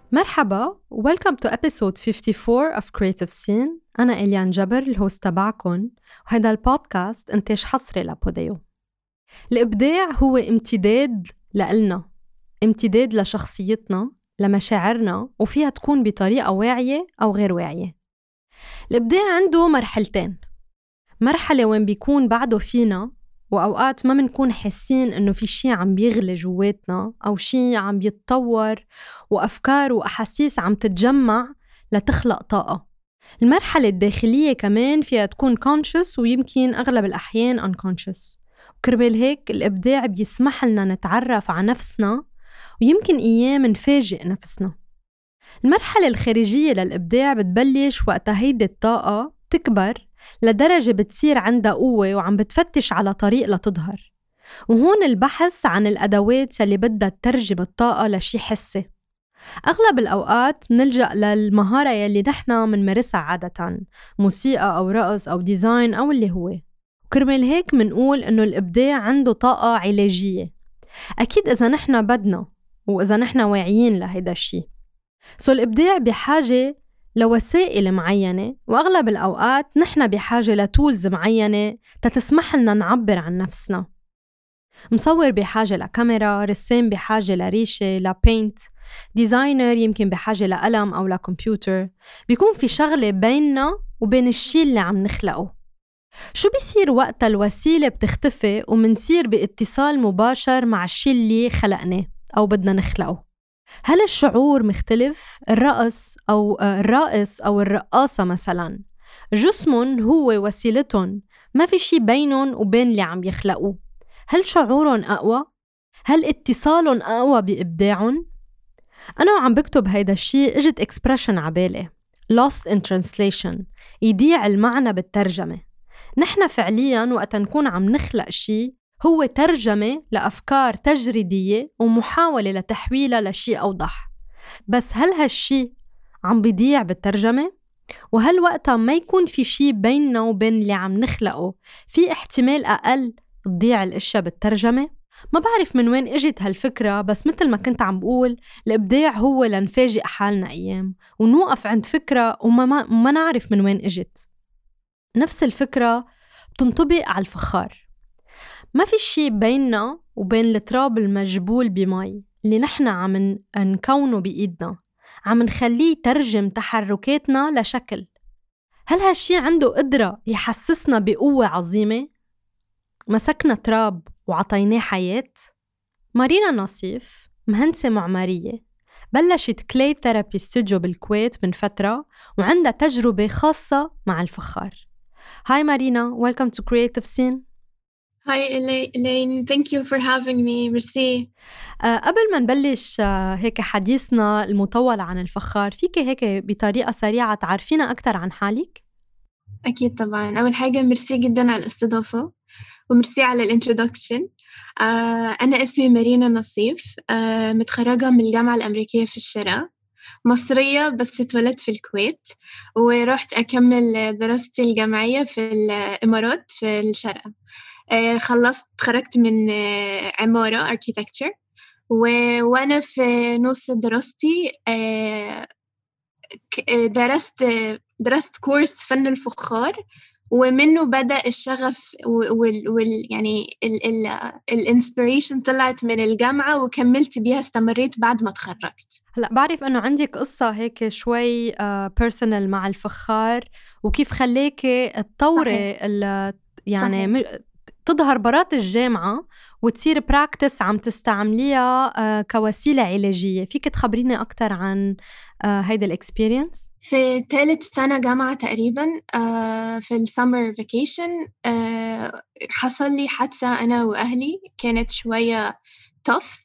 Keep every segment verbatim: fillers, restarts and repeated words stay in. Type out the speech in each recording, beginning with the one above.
مرحبا welcome to episode fifty-four of Creative Scene. أنا إليان جبر الهوست تبعكن، وهذا البودكاست إنتاج حصري لبوديو. الإبداع هو امتداد لإلنا، امتداد لشخصيتنا، لمشاعرنا، وفيها تكون بطريقة واعية أو غير واعية. الإبداع عنده مرحلتين، مرحلة وين بيكون بعده فينا وأوقات ما منكون حاسين إنه في شي عم بيغلي جواتنا أو شي عم بيتطور وأفكار وأحاسيس عم تتجمع لتخلق طاقة. المرحلة الداخلية كمان فيها تكون conscious ويمكن أغلب الأحيان unconscious، وكربال هيك الإبداع بيسمح لنا نتعرف على نفسنا ويمكن أيام نفاجئ نفسنا. المرحلة الخارجية للإبداع بتبلش وقتها هيدي الطاقة تكبر لدرجة بتصير عندها قوة وعم بتفتش على طريق لتظهر، وهون البحث عن الأدوات اللي بدها تترجم الطاقة لشي حسي. أغلب الأوقات منلجأ للمهارة يلي نحنا منمارسها عادة، موسيقى أو رقص أو ديزاين أو اللي هو. وكرمال هيك منقول إنه الإبداع عنده طاقة علاجية، أكيد إذا نحنا بدنا وإذا نحنا واعيين لهيدا الشي. سو الإبداع بحاجة لوسائل معينة، وأغلب الأوقات نحن بحاجة لتولز معينة تتسمح لنا نعبر عن نفسنا. مصور بحاجة لكاميرا، رسام بحاجة لريشة لبينت، ديزاينر يمكن بحاجة لقلم أو لكمبيوتر. بيكون في شغلة بيننا وبين الشي اللي عم نخلقه. شو بيصير وقت الوسيلة بتختفي ومنصير باتصال مباشر مع الشي اللي خلقناه أو بدنا نخلقه؟ هل الشعور مختلف؟ الرقص أو الرائص أو الرقاصة مثلاً جسمهم هو وسيلتهم، ما في شي بينهم وبين اللي عم يخلقوه. هل شعورهم أقوى؟ هل اتصالهم أقوى بإبداعهم؟ أنا وعم بكتب هيدا الشي اجت expression عبالي lost in translation، يضيع المعنى بالترجمة. نحن فعلياً وقت نكون عم نخلق شي هو ترجمة لأفكار تجريدية ومحاولة لتحويلها لشي أوضح، بس هل هالشي عم بيضيع بالترجمة؟ وهل وقتها ما يكون في شي بيننا وبين اللي عم نخلقه في احتمال أقل تضيع الأشياء بالترجمة؟ ما بعرف من وين اجت هالفكرة، بس مثل ما كنت عم بقول الإبداع هو لنفاجئ حالنا أيام ونوقف عند فكرة وما ما, ما نعرف من وين اجت. نفس الفكرة بتنطبق على الفخار. ما في شي بيننا وبين التراب المجبول بمي اللي نحن عم نكونه بإيدنا، عم نخليه ترجم تحركاتنا لشكل. هل هالشي عنده قدرة يحسسنا بقوة عظيمة؟ مسكنا تراب وعطيناه حياة؟ مارينا نصيف مهندسة معمارية بلشت كلاي ثيرابي ستوديو بالكويت من فترة وعندها تجربة خاصة مع الفخار. هاي مارينا, welcome to Creative Scene. Hi Elaine, thank you for having me. Merci. أه قبل ما نبلش أه هيك حديثنا المطول عن الفخار، فيك هيك بطريقة سريعة تعرفينا أكتر عن حالك؟ أكيد طبعاً. أول حاجة ميرسي جداً على الاستضافة وميرسي على الانترودكشن. آه أنا اسمي مارينا نصيف، آه متخرجة من الجامعة الأمريكية في الشرق، مصرية بس اتولدت في الكويت، ورحت أكمل دراستي الجامعية في الإمارات في الشرق. آه خلصت تخرجت من آه عمارة architecture، و- وأنا في نص دراستي آه درست درست كورس فن الفخار، ومنه بدأ الشغف وال, وال يعني ال ال الانسبيريشن طلعت من الجامعة وكملت بيها، استمريت بعد ما تخرجت. هلأ بعرف أنه عندك قصة هيك شوي بيرسونال مع الفخار وكيف خليكي تطوري يعني م... تظهر برات الجامعة وتصير براكتس عم تستعمليها كوسيلة علاجية. فيك تخبريني أكتر عن هيدا الإكسبيرينس؟ في ثالث سنة جامعة تقريبا، في السمر فيكيشن حصل لي حادثة أنا وأهلي، كانت شوية tough،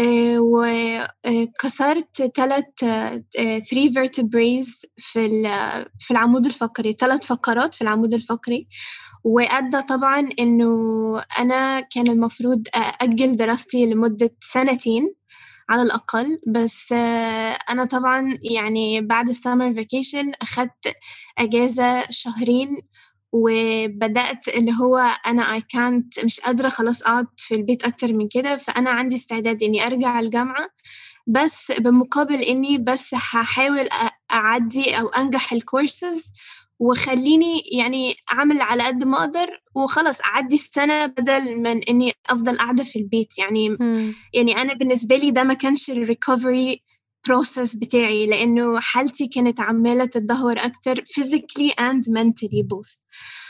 وكسرت ثلاث three vertebrae في في العمود الفقري، ثلاث فقرات في العمود الفقري، وأدى طبعاً إنه أنا كان المفروض أجل دراستي لمدة سنتين على الأقل. بس أنا طبعاً يعني بعد السمر فيكيشن أخدت أجازة شهرين، وبدأت اللي هو أنا I can't مش قادرة خلاص أقعد في البيت أكتر من كده، فأنا عندي استعداد إني أرجع الجامعة بس بمقابل إني بس هاحاول أ أعدّي أو أنجح الcourses وخلّيني يعني أعمل على قد ما أقدر وخلاص أعدّي السنة بدل من إني أفضل قاعدة في البيت. يعني إمم. يعني أنا بالنسبة لي ده ما كانش الrecovery process بتاعي، لإنه حالتي كانت عمّالة تتدهور أكتر physically and mentally both.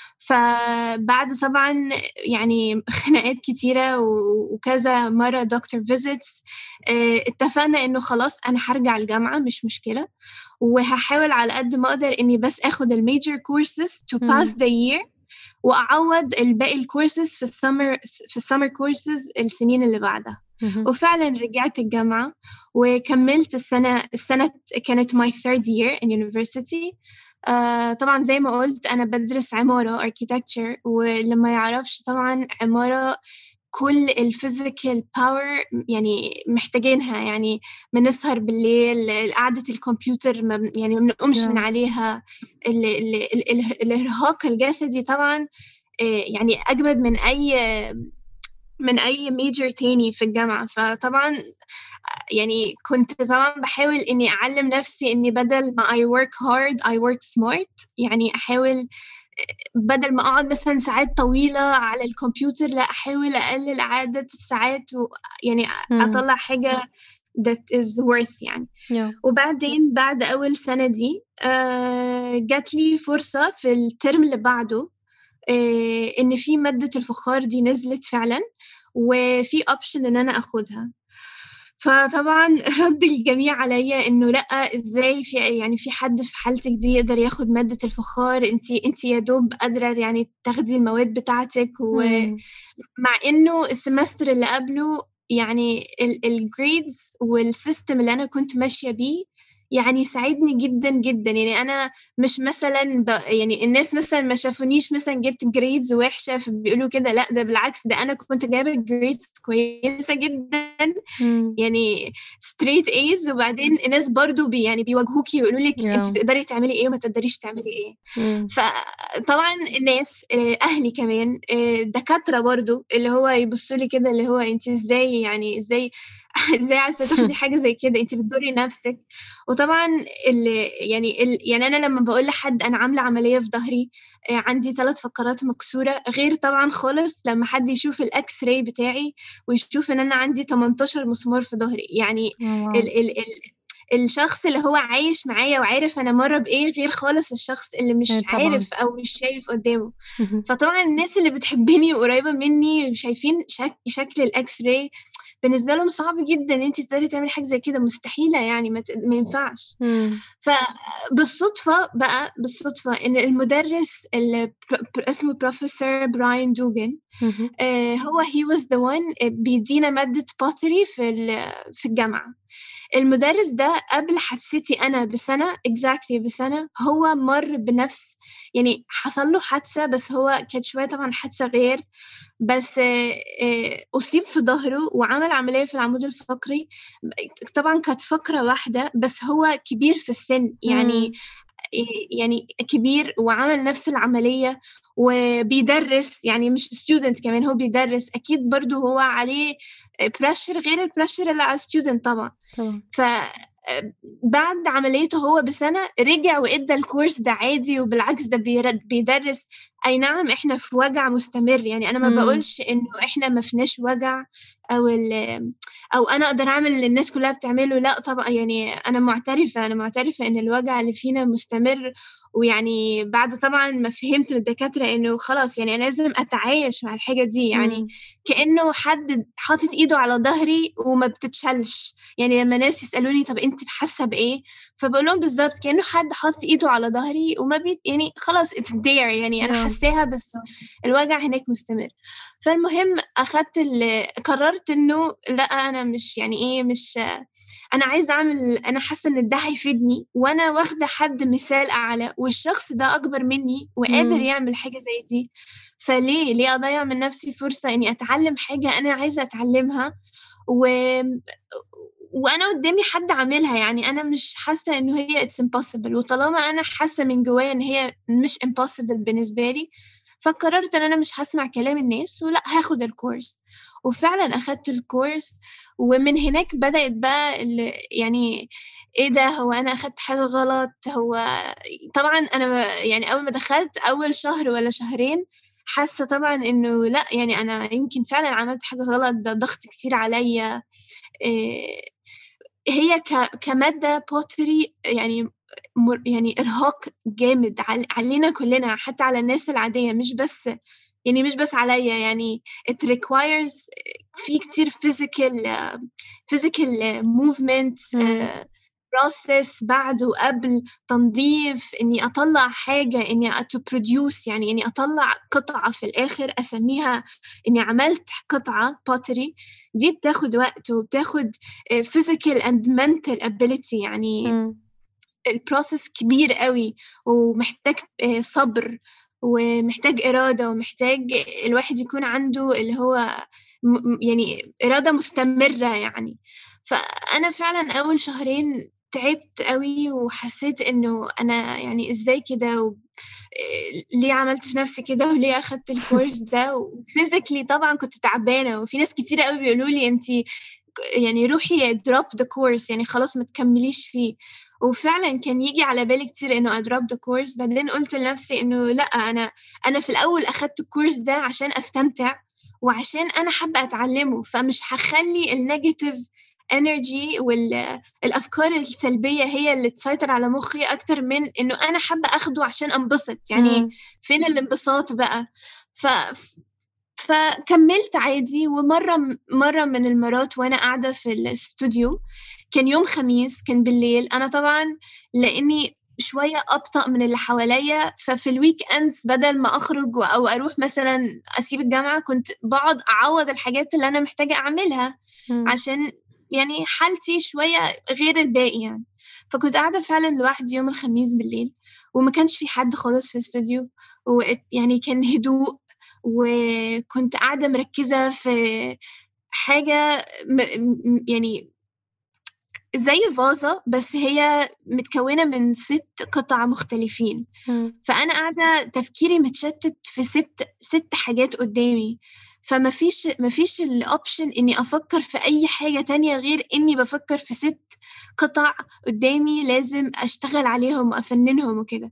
فبعد طبعًا يعني خناقات كتيرة و وكذا مرّة doctor visits، آآ اتفقنا إنه خلاص أنا هارجع الجامعة مش مشكلة، وهاحاول على قد ما أقدر إني بس آخُد الmajor courses to pass إمم. the year وأعوّض الباقي الcourses في الsummer س في الsummer courses السنين اللي بعدها. اهم. وفعلًا رجعت الجامعة وكمّلت السنة السنة كانت my third year in university. آآ طبعًا زي ما قُلت أنا بادرس عمارة architecture، واللي ما يعرفش طبعًا عمارة كل الphysical power يعني محتاجينها، يعني بنسهر بالليل، قعدة الكمبيوتر ما بن يعني ما بنقومش من آه. عليها، ال ال ال اله الإرهاق الجسدي طبعًا آآ يعني أجمد من أي من أي major تاني في الجامعة. فطبعًا يعني كنت طبعًا باحاول إني أعلّم نفسي إني بدل ما I work hard I work smart، يعني أحاول بدل ما أقعد مثلًا ساعات طويلة على الكمبيوتر، لأ أحاول أقلل عدد الساعات ويعني إمم. أطلّع حاجة that is worth يعني. yeah. وبعدين بعد أول سنة دي آآ جات لي فرصة في الترم اللي بعده آآ إن في مادة الفخار دي نزلت فعلًا، وفي option إن أنا آخُدها. فطبعًا رَد الجميع عليّا إنه لأ، إزاي في يعني في حد في حالتِك دي يقدر ياخُد مادة الفخار، أنتِ أنتِ يا دوب قادرة يعني تاخدي المواد بتاعتِك. إمم. ومع إنه السمستر اللي قبله يعني ال الgrades والsystem اللي أنا كنت ماشية بيه يعني ساعدني جدًا، جدًا. يعني أنا مش مثلًا ب يعني الناس مثلًا ما شافونيش مثلًا جِبت grades وِحشة فبيقولوا كده، لأ ده بالعكس، ده أنا كنت جايبة grades كويسة جدًا، إمم. يعني straight A's. وبعدين الناس برضه بي يعني بيواجهوكِ ويقولوا لِك أنتِ yeah. تقدري تعملي إيه وما تقدريش تعملي إيه. إمم. فطبعًا الناس آآ أهلي كمان آآ دكاترة برضه اللي هو يبصّوا لي كده اللي هو أنتِ إزاي يعني إزاي إزاي عايزة تاخدي حاجة زي كده، أنتِ بتضُرّي نَفْسِك. وطبعًا ال يعني ال يعني أنا لمّا باقول لحد أنا عاملة عملية في ضهري، آآ عندي ثلاث فقرات مكسورة، غير طبعًا خالص لمّا حد يشوف الX-ray بتاعي ويشوف إن أنا عندي تمنتاشر مسمار في ضهري. يعني oh wow. ال ال ال الشخص اللي هو عايش معايا وعارف أنا مَارّة بإيه، غير خالص الشخص اللي إيه مش طبعًا. عارف أو مش شايف قدّامه. اهم. فطبعًا الناس اللي بتحبّني وقريّبة منّي وشايفين شك شكل الX-ray بالنسبة لهم صعب جدًا إن أنتِ تقدري تعملي حاجة زي كده، مستحيلة يعني ما ت ما ينفعش. إمم. فبالصدفة بقى، بالصدفة إن المُدرِّس ال بر بر اسمه Professor Brian Dugan، اهم. آآ هو he was the one آآ بيدّينا مادة pottery في ال في الجامعة. المُدرِّس ده قبل حادثتي أنا بسَنة exactly بسَنة، هو مَر بنفس يعني حصل له حادثة، بس هو كانت شوية طبعًا حادثة غير، بس آآ أُصيب في ضهره وعمل عملية في العمود الفقري. ب طبعًا كانت فقرة واحدة، بس هو كبير في السِن، يعني إمم. آآ يعني كبير وعمل نفس العملية وبيدرّس، يعني مش student كمان، هو بيدرّس، أكيد برضه هو عليه آآ pressure غير الpressure اللي على الstudent طبعًا. طبعًا. ف آآ بعد عمليته هو بسَنة رجع وإدّى الcourse ده عادي، وبالعكس ده بيرد بيدرّس. أي نعم إحنا في وجع مستمر، يعني أنا ما إمم. باقولش إنه إحنا ما فيناش وجع أو ال أو أنا أقدر أعمل اللي الناس كلّها بتعمله، لأ طبعًا، يعني أنا مُعترفة، أنا مُعترفة إن الوجع اللي فينا مستمر. ويعني بعد طبعًا ما فهمت من الدكاترة إنه خلاص يعني أنا لازم أتعايش مع الحاجة دي، يعني إمم. كإنه حد حاطط إيده على ضهري وما بتتشالش. يعني لمّا ناس يسألوني طَب أنتِ حاسة بإيه؟ فباقول لهم بالضبط كإنه حد حاطط إيده على ضهري وما بي يعني خلاص it's there، يعني أنا yeah. حاساها بس الوجع هناك مستمر. فالمهم أخدت ال قررت إنه لأ، أنا مش يعني إيه، مش أنا عايزة أعمل أنا حاسة إن ده هيفيدني، وأنا واخدة حد مثال أعلى، والشخص ده أكبر منّي وقادر إمم. يعمل حاجة زي دي، فليه، ليه أضيّع من نفسي فرصة إني أتعلّم حاجة أنا عايزة أتعلّمها وآمم وأنا قدّامي حد عاملها، يعني أنا مش حاسة إنه هي it's impossible. وطالما أنا حاسة من جوايا إن هي مش impossible بالنسبة لي، فقررت إن أنا مش هاسمع كلام الناس ولأ، هاخد الcourse. وفعلًا أخدت الcourse، ومن هناك بدأت بقى ال يعني إيه ده، هو أنا أخدت حاجة غلط، هو طبعًا أنا يعني أول ما دخلت أول شهر والّا شهرين حاسة طبعًا إنه لأ، يعني أنا يمكن فعلًا عملت حاجة غلط، ده ضغط كتير عليّا. آآ هي ك كمادة pottery يعني مر يعني إرهاق جامد عل علينا كلّنا، حتى على الناس العادية، مش بس يعني مش بس عليّا، يعني it requires في كتير physical physical movement إمم. آآ process بعد وقبل، تنضيف، إني أطلّع حاجة، إني to produce يعني إني أطلّع قطعة في الآخر أسميها إني عملت قطعة pottery، دي بتاخد وقت وبتاخد آآ physical and mental ability يعني إمم. الprocess كبير أوي، ومحتاج آآ صبر، ومحتاج إرادة، ومحتاج الواحد يكون عنده اللي هو م م يعني إرادة مستمرة يعني. فأنا فعلًا أول شهرين تعبت أوي، وحسيت إنه أنا يعني إزاي كده، و آآ ليه عملت في نفسي كده، وليه أخدت الcourse ده، وphysically طبعًا كنت تعبانة، وفي ناس كتيرة أوي بيقولوا لي أنتِ ك يعني روحي drop the course يعني خلاص ما تكمّليش فيه، وفعلًا كان ييجي على بالي كتير إنه أdrop the course، بعدين قُلت لنفسي إنه لأ، أنا أنا في الأول أخدت الcourse ده عشان أستمتع، وعشان أنا حابة أتعلّمه، فمش هاخلّي الnegative energy وال الأفكار السلبية هي اللي تسيطر على مُخّي أكتر من إنه أنا حابة آخده عشان أنبسط، يعني إمم. فين الانبساط بقى؟ ف ف فكمّلت عادي، ومرّة م مرّة من المرّات وأنا قاعدة في الإستوديو، كان يوم خميس، كان بالليل، أنا طبعًا لإنّي شوية أبطأ من اللي حواليّا، ففي الweekends بدل ما أخرج أو أروح مثلًا أسيب الجامعة، كنت باقعد أعوّض الحاجات اللي أنا محتاجة أعملها، إمم. عشان يعني حالتي شوية غير الباقي يعني. فكنت قاعدة فعلًا لوحدي يوم الخميس بالليل، وما كانش في حد خالص في الإستوديو، وات يعني كان هدوء، وكنت قاعدة مركّزة في حاجة م م يعني زي فازة، بس هي متكوّنة من ست قطع مختلفين، إمم. فأنا قاعدة تفكيري متشتت في ست ست حاجات قدّامي، فما فيش ما فيش الoption إني أفكّر في أي حاجة تانية غير إني بافكّر في ست قطع قدّامي لازم أشتغل عليهم وأفنّنهم وكده.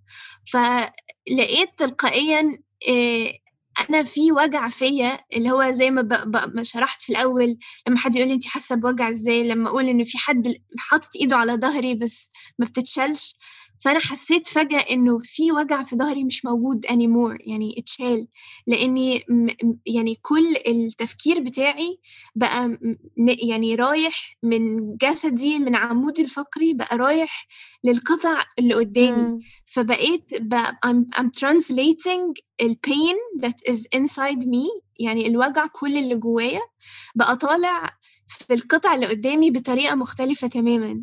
فلقيت تلقائيًا آآ أنا في وجع فيّا، اللي هو زي ما ب ب ما شرحت في الأول، لمّا حد يقول لي أنتِ حاسة بوجع إزاي، لمّا أقول إن في حد ل حاطط إيده على ضهري بس ما بتتشالش، فأنا حسيت فجأة إنه في وجع في ضهري مش موجود anymore يعني اتشال، لإني م م يعني كل التفكير بتاعي بقى م ن يعني رايح من جسدي، من عمودي الفقري بقى رايح للقطع اللي قدّامي، إمم. فبقيت ب I'm I'm translating الpain that is inside me يعني الوجع كل اللي جوايا بقى طالع في القطع اللي قدّامي بطريقة مختلفة تمامًا.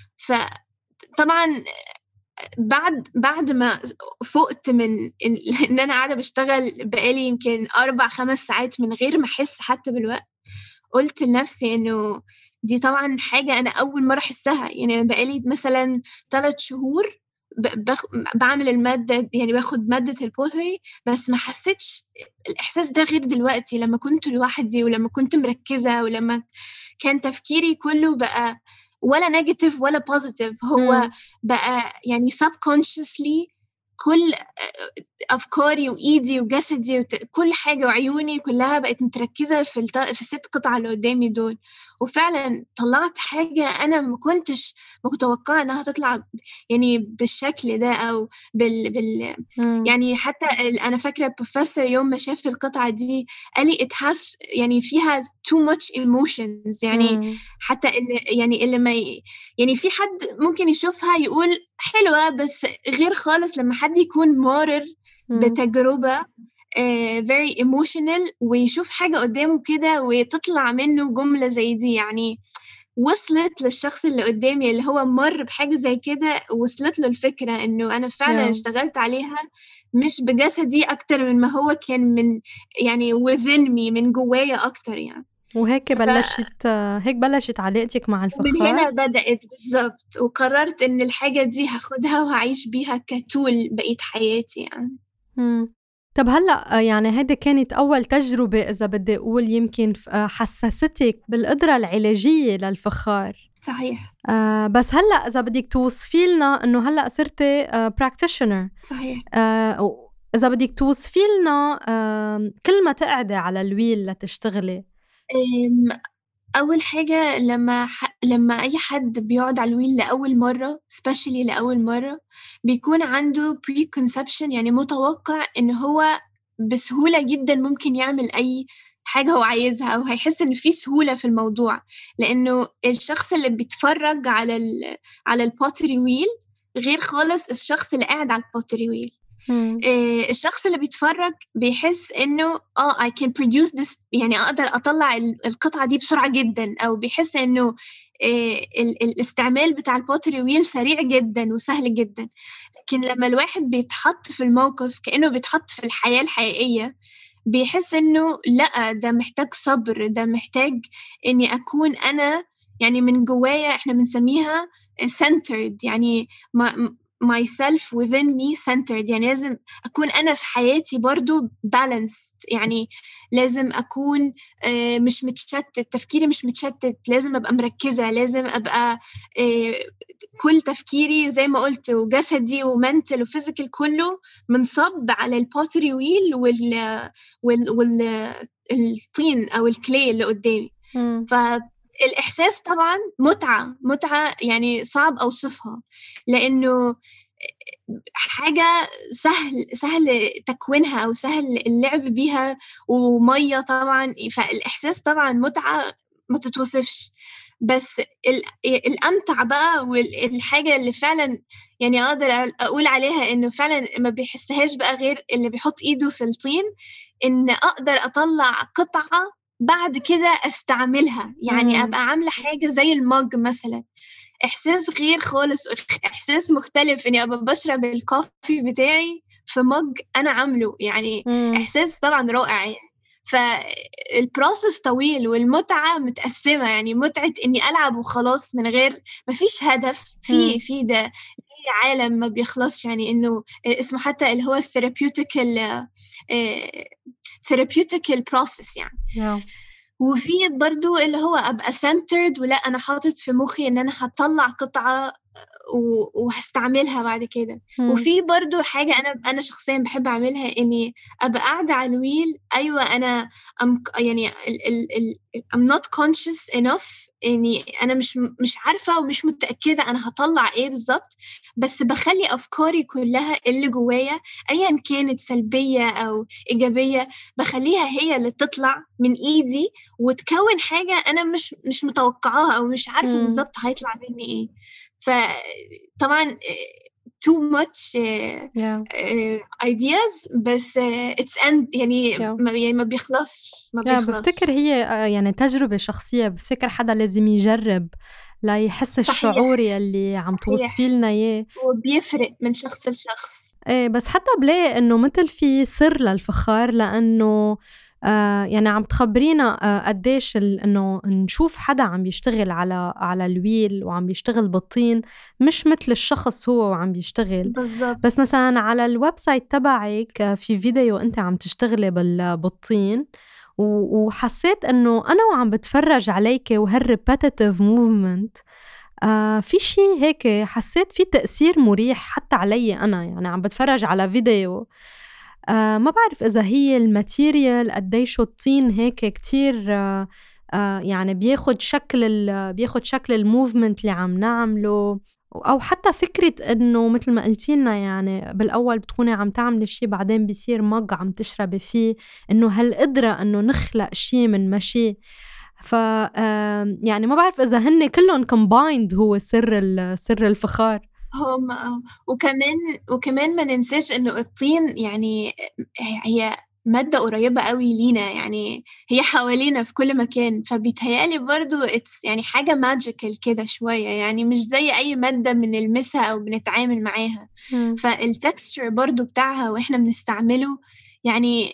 فطبعًا بعد بعد ما فُقت من إن إن أنا قاعدة باشتغل بقى لي يمكن أربع، خمس ساعات من غير ما أحس حتى بالوقت، قُلت لنفسي إنه دي طبعًا حاجة أنا أول مرّة أحسّها، يعني أنا بقى لي مثلًا تلات شهور ب باخ باعمل المادة يعني باخد مادة الpottery، بس ما حسّيتش الإحساس ده غير دلوقتي لمّا كنت لوحدي، ولمّا كنت مركّزة، ولمّا كان تفكيري كلّه بقى ولا negative ولا positive، هو إمم. بقى يعني subconsciously كل أ أفكاري وإيدي وجسدي وت كل حاجة وعيوني كلّها بقت متركّزة في الت في الست قطع اللي قدّامي دول، وفعلًا طلّعت حاجة أنا ما كنتش متوقعة إنها تطلع ب يعني بالشكل ده أو بال بال إمم. يعني حتى ال أنا فاكرة الprofessor يوم ما شاف القطعة دي قال لي: "It has" يعني فيها too much emotions يعني إمم. حتى اللي يعني اللي ما ي يعني في حد ممكن يشوفها يقول حلوة، بس غير خالص لمّا حد يكون مارِر إمم. بتجربة آآ very emotional ويشوف حاجة قدّامه كده وتطلع منّه جملة زي دي، يعني وصلت للشخص اللي قدّامي اللي هو مَر بحاجة زي كده، وصلت له الفكرة إنه أنا فعلًا yeah. اشتغلت عليها مش بجسدي أكتر من ما هو كان من يعني within me من جوايا أكتر يعني. وهيك ف بلّشت هيك بلّشت علاقتِك مع ومن الفخار؟ هنا بدأت بالضبط، وقررت إن الحاجة دي هاخدها وهاعيش بيها كtool بقية حياتي يعني. إمم. طب هلأ يعني هيدي كانت أول تجربة إذا بدي أقول يمكن حسستك بالقدرة العلاجية للفخار. صحيح. آه بس هلأ إذا بدك توصفي لنا إنه هلأ صرتي آه practitioner. صحيح. آه إذا بدك توصفي لنا آه كل ما تقعدي على الويل لتشتغلي. أول حاجة لما ح... لما أي حد بيقعد على الويل لأول مرة especially لأول مرة بيكون عنده preconception، يعني متوقع إن هو بسهولة جدا ممكن يعمل أي حاجة هو عايزها، أو هيحس إن في سهولة في الموضوع، لأنه الشخص اللي بيتفرج على ال على البوتري ويل غير خالص الشخص اللي قاعد على البوتري ويل. إيه الشخص اللي بيتفرج بيحس إنه آه I can produce this، يعني أقدر أطلع القطعة دي بسرعة جدا، أو بيحس إنه إيه الاستعمال بتاع البوتري ويل سريع جدا وسهل جدا. لكن لما الواحد بيتحط في الموقف كأنه بيتحط في الحياة الحقيقية بيحس إنه لأ، ده محتاج صبر، ده محتاج إني أكون أنا يعني من جوايا، إحنا بنسميها centered، يعني ما myself within me centered، يعني لازم أكون أنا في حياتي برضو balanced، يعني لازم أكون مش متشتت، تفكيري مش متشتت، لازم أبقى مركزة، لازم أبقى كل تفكيري زي ما قلت وجسدي ومنتل وفيزيكال كله منصب على البوتري ويل وال وال والطين أو الكلي اللي قدامي. ف الإحساس طبعاً متعة متعة يعني صعب أوصفها، لأنه حاجة سهل سهل تكوينها أو سهل اللعب بيها، ومية طبعاً، فالإحساس طبعاً متعة ما تتوصفش. بس الأمتع بقى والحاجة اللي فعلاً يعني أقدر أقول عليها إنه فعلاً ما بيحسهاش بقى غير اللي بيحط إيده في الطين، إن أقدر أطلع قطعة بعد كده أستعملها، يعني مم. أبقى عاملة حاجة زي المج مثلا، إحساس غير خالص، إحساس مختلف إني أبقى بشرب الكوفي بتاعي في مج أنا عامله، يعني مم. إحساس طبعا رائع يعني. فالبروسس طويل والمتعة متقسمة، يعني متعة إني ألعب وخلاص من غير مفيش هدف في في ده عالم ما بيخلصش، يعني إنه اسمه حتى اللي هو الثيرابيوتيكال therapeutical process يعني. yeah. وفي برضو اللي هو أبقى centered، ولا أنا حاطط في مخي إن أنا هطلع قطعة وهستعملها بعد كده. وفي برضو حاجة أنا أنا شخصيا بحب أعملها، إني أبقى قاعدة على الويل، أيوة أنا I'm يعني ال ال ال I'm not conscious enough، إني أنا مش مش عارفة ومش متأكدة أنا هطلع إيه بالضبط، بس بخلي أفكاري كلها اللي جوايا أيا كانت سلبية أو إيجابية بخليها هي اللي تطلع من إيدي وتكون حاجة أنا مش مش متوقعاها أو مش عارفة بالضبط هيطلع مني إيه. فطبعا too much yeah. ideas، بس it's end يعني yeah. ما يعني ما بيخلصش ما yeah, بيخلص. بفتكر هي يعني تجربة شخصية، بفتكر حدا لازم يجرب لا يحس الشعور يلي عم توصفي لنا إياه، وبيفرق من شخص لشخص. إيه بس حتى بلاقي إنه مثل في سر للفخار، لأنه آه يعني عم تخبرينا آه قديش إنه نشوف حدا عم بيشتغل على على الويل وعم بيشتغل بالطين مش مثل الشخص هو وعم بيشتغل بالضبط. بس مثلا على الويب سايت تبعك في فيديو أنت عم تشتغلي بالطين، وحسيت إنه أنا وعم بتفرج عليك وهالريبيتيتيف موفمنت آه في شي هيك حسيت في تأثير مريح حتى علي أنا، يعني عم بتفرج على فيديو آه ما بعرف إذا هي الماتيريال قديشو الطين هيك كتير آه آه يعني بياخد شكل بياخد شكل الموفمنت اللي عم نعمله، أو حتى فكرة إنه مثل ما قلتي لنا يعني بالأول بتكوني عم تعملي شي بعدين بيصير مج عم تشربي فيه، إنه هالقدرة إنه نخلق شي من ماشي. ف يعني ما بعرف إذا هن كلهم combined هو سر سر الفخار. هم وكمان وكمان ما ننساش إنه الطين يعني هي مادة قريبة قوي لينا، يعني هي حوالينا في كل مكان، فبيتهيألي برضو it's يعني حاجة magical كده شوية، يعني مش زي أي مادة بنلمسها أو بنتعامل معاها. فالتكستشر برضو بتاعها وإحنا بنستعمله يعني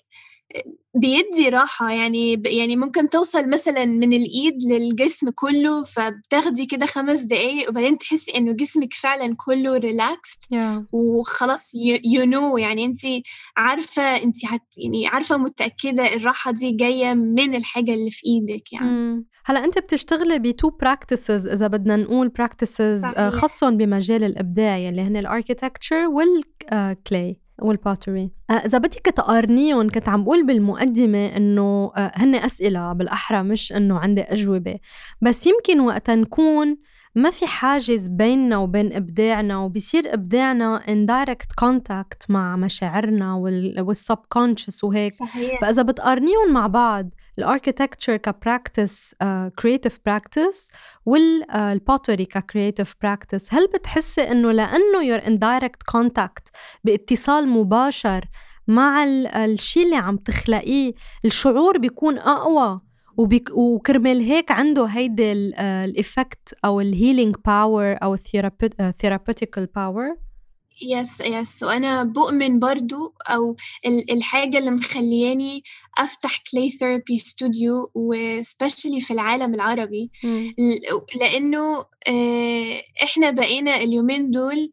بيدي راحة يعني ب... يعني ممكن توصل مثلا من الإيد للجسم كله، فبتاخدي كده خمس دقايق وبعدين تحسي إنه جسمك فعلا كله ريلاكست yeah. وخلاص you know يعني أنت عارفة أنت هت يعني عارفة متأكدة الراحة دي جاية من الحاجة اللي في إيدك يعني. مم. هلا أنت بتشتغلي بتو براكتسز إذا بدنا نقول براكتسز خاصهم بمجال الإبداع اللي هن الاركيتكتشر والكلاي والباتري. إذا بدك تقارنيهم، كنت عم بقول بالمقدمة إنه هن أسئلة بالأحرى مش إنه عندي أجوبة، بس يمكن وقتا نكون ما في حاجز بيننا وبين إبداعنا، وبيصير إبداعنا in direct contact مع مشاعرنا والسبكونشس وهيك. صحيح. فإذا بتقارنيهم مع بعض الاركيتكتشر كبراكتس كرياتيف براكتس والبوتري ككرياتيف براكتس، هل بتحسي إنه لأنه you're in direct contact باتصال مباشر مع الشيء اللي عم تخلقيه، الشعور بيكون أقوى وبيك وكرمال هيك عنده هيدا الإفكت أو الهيلينج باور أو الثيرابيوتيكال باور؟ يس يس وأنا بؤمن برضو أو الحاجة اللي مخلياني أفتح كلاي ثيرابي ستوديو وسبيشلي في العالم العربي م. لأنه إحنا بقينا اليومين دول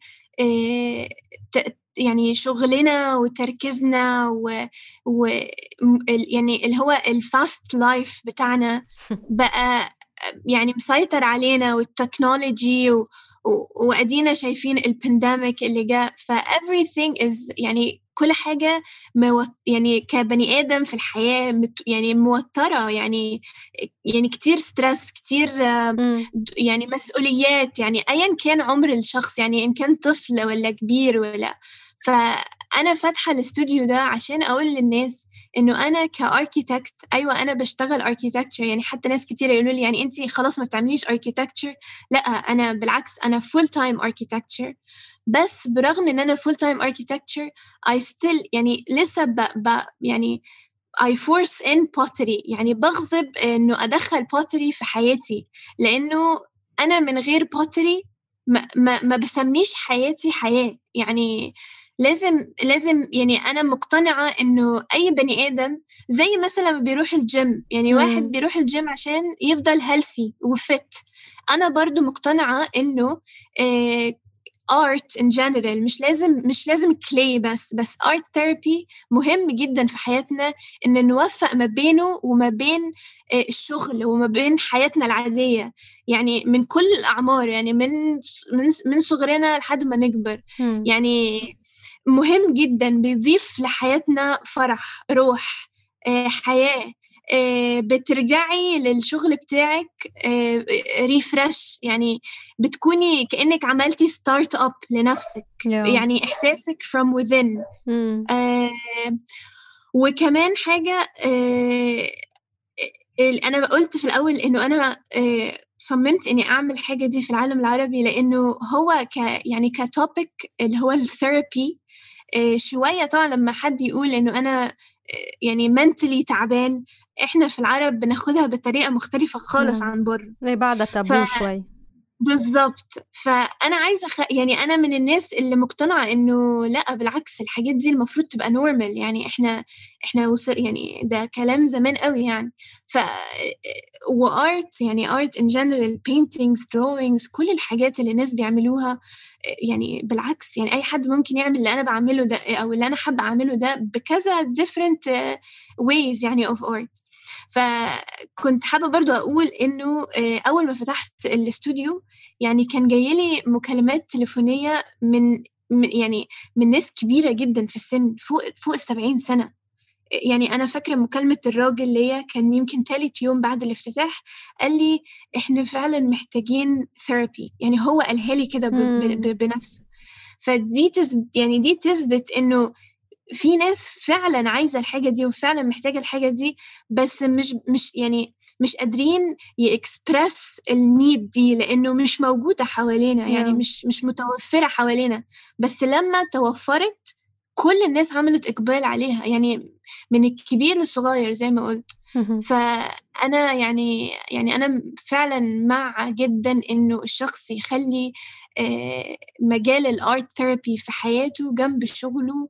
يعني شغلنا وتركيزنا و, و يعني اللي هو الفاست لايف بتاعنا بقى يعني مسيطر علينا، والتكنولوجي و وأدينا شايفين البانديميك اللي جاء، ف everything is يعني كل حاجة موت يعني كبني آدم في الحياة مت يعني موترة، يعني يعني كتير ستريس، كتير يعني مسؤوليات، يعني أيا كان عمر الشخص، يعني إن كان طفل ولا كبير ولا. فأنا فاتحة الاستوديو ده عشان أقول للناس إنه أنا كاركيتكت، أيوة أنا بشتغل اركيتكتشر، يعني حتى ناس كتير يقولوا لي يعني أنتي خلاص ما بتعمليش اركيتكتشر. لا أنا بالعكس أنا full time architecture، بس برغم إن أنا full time architecture I still يعني لسه ب, ب يعني I force in pottery، يعني بغضب إنه أدخل pottery في حياتي، لأنه أنا من غير pottery ما, ما, ما بسميش حياتي حياة. يعني لازم لازم يعني أنا مقتنعة إنه أي بني آدم زي مثلا بيروح الجيم، يعني مم. واحد بيروح الجيم عشان يفضل healthy وفت، أنا برضو مقتنعة إنه آه art in general مش لازم مش لازم clay بس بس art therapy مهم جدا في حياتنا، إن نوفق ما بينه وما بين آه الشغل وما بين حياتنا العادية، يعني من كل الأعمار، يعني من من من صغرنا لحد ما نكبر. م. يعني مهم جدا، بيضيف لحياتنا فرح، روح، آه حياة، آه بترجعي للشغل بتاعك آه ريفرش، يعني بتكوني كأنك عملتي ستارت اب لنفسك. yeah. يعني إحساسك from within. آه وكمان حاجة آه أنا قلت في الأول إنه أنا آه صممت إني أعمل حاجة دي في العالم العربي، لأنه هو ك يعني كتوبيك اللي هو الثيرابي آه شوية طبعا لما حد يقول إنه أنا آه يعني mentally تعبان، إحنا في العرب بناخدها بطريقة مختلفة خالص نعم. عن بره، ليه بعدها تابو شوي. بالضبط. فأنا عايزة خ... يعني أنا من الناس اللي مقتنعة إنه لأ بالعكس الحاجات دي المفروض تبقى normal، يعني إحنا إحنا وصل يعني ده كلام زمان قوي يعني. ف وart يعني art in general paintings drawings كل الحاجات اللي الناس بيعملوها يعني بالعكس، يعني أي حد ممكن يعمل اللي أنا بعمله ده أو اللي أنا حابة أعمله ده بكذا different ways يعني of art. فكنت حابة برضو أقول إنه أول ما فتحت الاستوديو يعني كان جايلي مكالمات تليفونية من يعني من ناس كبيرة جدا في السن، فوق فوق السبعين سنة. يعني أنا فاكرة مكالمة الراجل اللي هي كان يمكن ثالث يوم بعد الافتتاح قال لي إحنا فعلا محتاجين ثيرابي، يعني هو قالها لي كده بنفسه. فدي تثبت يعني دي تثبت إنه في ناس فعلا عايزة الحاجة دي وفعلا محتاجة الحاجة دي، بس مش مش يعني مش قادرين يكسبرس النيد دي لأنه مش موجودة حوالينا، يعني yeah. مش مش متوفرة حوالينا، بس لما توفرت كل الناس عملت إقبال عليها، يعني من الكبير للصغير زي ما قلت. فأنا يعني يعني أنا فعلا مع جدا إنه الشخص يخلي مجال الارت ثيرابي في حياته جنب شغله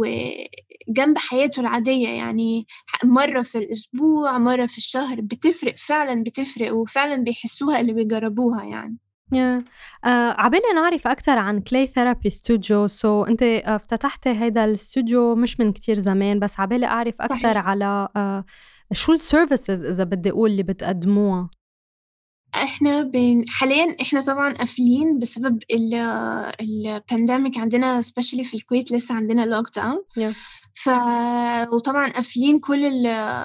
وجنب حياته العادية، يعني مرة في الأسبوع مرة في الشهر، بتفرق فعلا بتفرق وفعلا بيحسوها اللي بيجربوها يعني. yeah. uh, عبالي نعرف أكتر عن كلاي ثيرابي ستوديو. سو so, أنت uh, افتتحت هيدا الاستوديو مش من كتير زمان، بس عبالي أعرف أكتر صحيح. على uh, شو السيرفيسز إذا بدي أقول اللي بتقدموها. احنا بين حاليا احنا طبعا قافلين بسبب البانديميك عندنا سبيشالي في الكويت، لسه عندنا لوك داون. yeah. ف وطبعا قافلين كل ال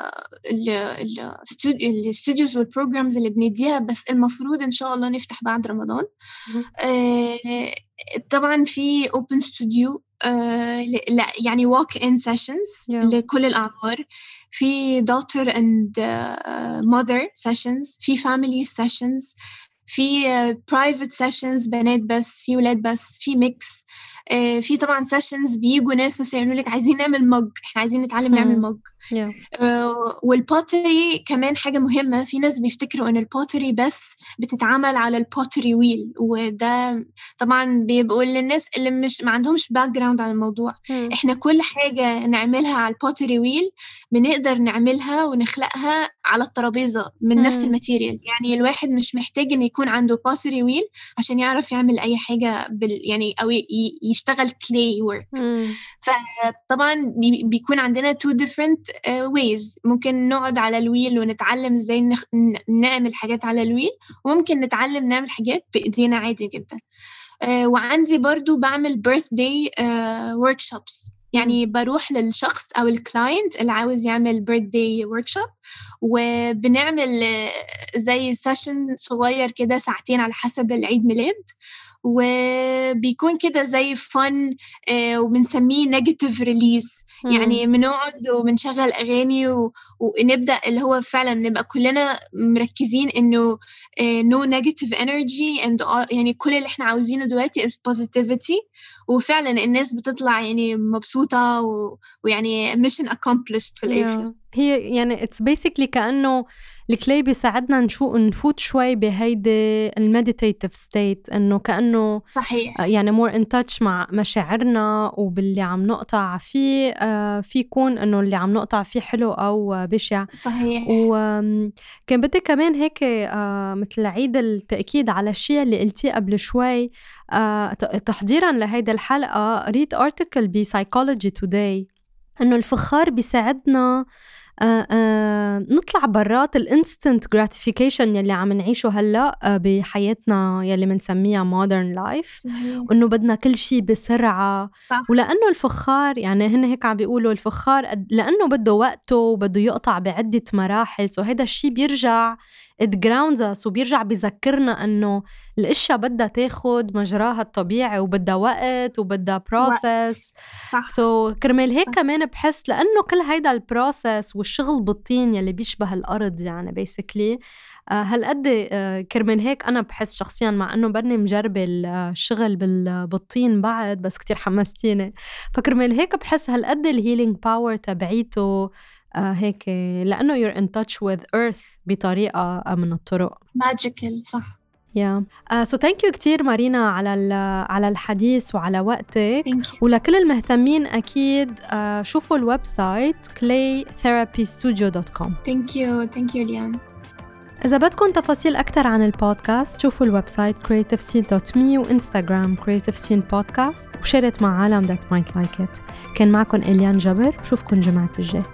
ال الاستوديوز والبروجرامز اللي بنديها، بس المفروض ان شاء الله نفتح بعد رمضان. mm-hmm. آه طبعا في open studio آه لا يعني walk in sessions yeah. لكل الأعمار، في daughter and uh, mother sessions، في family sessions، في uh, private sessions بنات بس، في ولاد بس، في mix. uh, في طبعا sessions بيجوا ناس مثلا يقولوا لك عايزين نعمل مج، احنا عايزين نتعلم hmm. نعمل مج. yeah. uh, والبوتري كمان حاجة مهمة. في ناس بيفتكروا ان البوتري بس بتتعامل على البوتري ويل، وده طبعا بيبقوا للناس اللي مش ما عندهمش باك جراوند عن الموضوع. hmm. احنا كل حاجة نعملها على البوتري ويل بنقدر نعملها ونخلقها على الترابيزة من hmm. نفس الماتيريال. يعني الواحد مش محتاج ان يكون عنده بوتري ويل عشان يعرف يعمل اي حاجة بال يعني او يشتغل clay work. hmm. فطبعا بيكون عندنا two different uh, ways. ممكن نقعد على الويل ونتعلم ازاي نخ... نعمل حاجات على الويل، وممكن نتعلم نعمل حاجات بإيدينا عادي جدا. uh, وعندي برضو بعمل birthday uh, workshops، يعني بروح للشخص أو الكلاينت اللي عاوز يعمل birthday workshop، وبنعمل زي سيشن صغير كده ساعتين على حسب العيد ميلاد، وبيكون كده زي فن وبنسميه نيجاتيف ريليس. يعني بنقعد وبنشغل أغاني ونبدأ اللي هو فعلا نبقى كلنا مركزين إنه no negative energy and يعني كل اللي إحنا عاوزينه دلوقتي is positivity، وفعلا الناس بتطلع يعني مبسوطة و... ويعني mission accomplished في الآخر. yeah. هي يعني it's basically كأنه الكلاي بيساعدنا نشو نفوت شوي بهيدي المديتيتيف ستيت، إنه كأنه صحيح يعني more in touch مع مشاعرنا وباللي عم نقطع فيه. آه في يكون إنه اللي عم نقطع فيه حلو أو بشع. صحيح. وكان بدي كمان هيك آه مثل عيد التأكيد على الشيء اللي قلتيه قبل شوي. آه تحضيرا لهيدا الحلقة قريت article ب Psychology Today إنه الفخار بيساعدنا آه آه نطلع برات الانستنت gratification يلي عم نعيشه هلأ آه بحياتنا يلي منسميها modern life، وإنه بدنا كل شيء بسرعة. صح. ولأنه الفخار يعني هن هيك عم بيقولوا الفخار لأنه بده وقته وبده يقطع بعدة مراحل، سو هيدا الشيء بيرجع it grounds us وبيرجع بيذكرنا أنه الأشياء بدها تاخد مجراها الطبيعي وبدها وقت وبدها process. صح. so كرمال هيك صح. كمان بحس لأنه كل هيدا البروسس والشغل بالطين يلي بيشبه الأرض يعني basically هالقد كرمال هيك أنا بحس شخصياً مع أنه برني مجربة الشغل بالطين بعد، بس كتير حمستيني. فكرمال هيك بحس هالقد الهيلينج باور تبعيته هيك لأنه you're in touch with earth بطريقة من الطرق magical. صح. yeah. uh, so thank you كتير مارينا على على الحديث وعلى وقتك. ولكل المهتمين أكيد uh, شوفوا الويب سايت clay therapy studio dot com. thank you thank you ليان. إذا بدكم تفاصيل أكتر عن البودكاست شوفوا الويب سايت creative scene dot me وإنستغرام creative scene podcast، وشارك مع عالم that might like it. كان معكم إليان جبر، شوفكم جمعة الجاي.